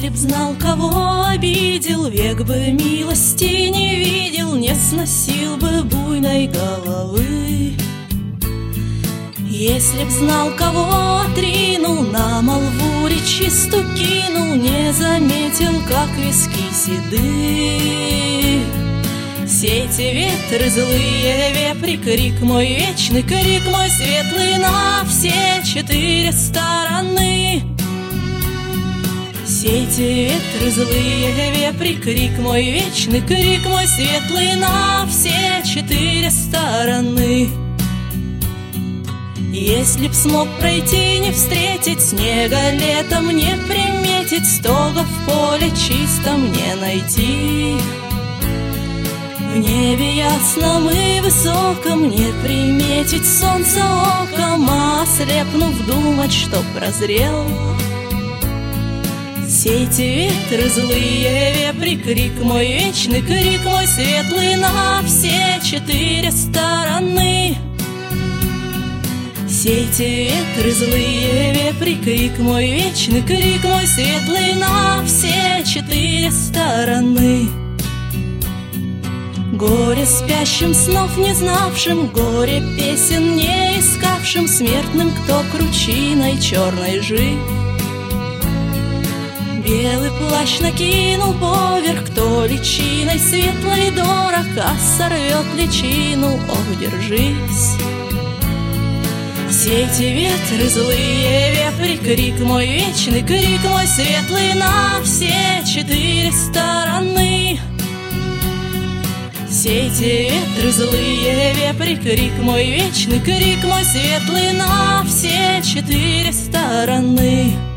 Если б знал, кого обидел, век бы милости не видел, не сносил бы буйной головы. Если б знал, кого отринул, на молву речисту кинул, не заметил, как виски седы. Все эти ветры злые, вепри, крик мой вечный, крик мой светлый на все четыре стороны. Все эти ветры злые, вепри, крик мой вечный, крик мой светлый на все четыре стороны. Если б смог пройти, не встретить снега летом, не приметить стога в поле чистом не найти. В небе ясном и высоком не приметить солнца оком, а ослепнув думать, что прозрел. Все эти ветры злые, вепри, крик мой вечный, крик мой светлый на все четыре стороны. Все эти ветры злые, вепри, крик мой вечный, крик мой светлый на все четыре стороны. Горе спящим, снов не знавшим, горе песен не искавшим, смертным, кто кручиной черной жив. Белый плащ накинул поверх, кто личиной светлой дорог, а сорвет личину, ох, держись. Все эти ветры злые, вепри, крик мой вечный, крик мой светлый на все четыре стороны. Все эти ветры злые, вепри, крик мой вечный, крик мой светлый на все четыре стороны.